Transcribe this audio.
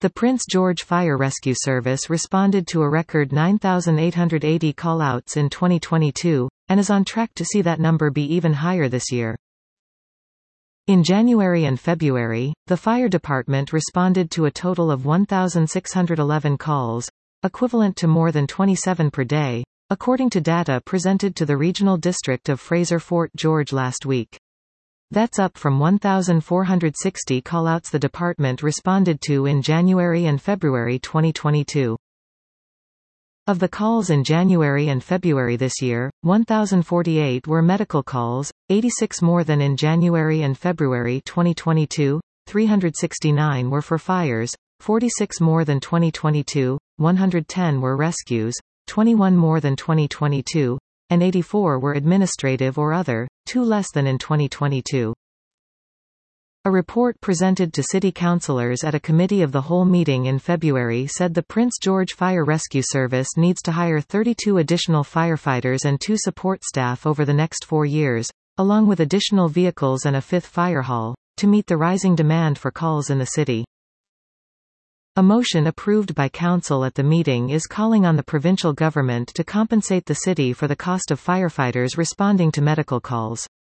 The Prince George Fire Rescue Service responded to a record 9,880 call-outs in 2022, and is on track to see that number be even higher this year. In January and February, the fire department responded to a total of 1,611 calls, equivalent to more than 27 per day, according to data presented to the Regional District of Fraser-Fort George last week. That's up from 1,460 callouts the department responded to in January and February 2022. Of the calls in January and February this year, 1,048 were medical calls, 86 more than in January and February 2022, 369 were for fires, 46 more than 2022, 110 were rescues, 21 more than 2022, and 84 were administrative or other, 2 less than in 2022. A report presented to city councillors at a committee of the whole meeting in February said the Prince George Fire Rescue Service needs to hire 32 additional firefighters and 2 support staff over the next 4 years, along with additional vehicles and a 5th fire hall, to meet the rising demand for calls in the city. A motion approved by council at the meeting is calling on the provincial government to compensate the city for the cost of firefighters responding to medical calls.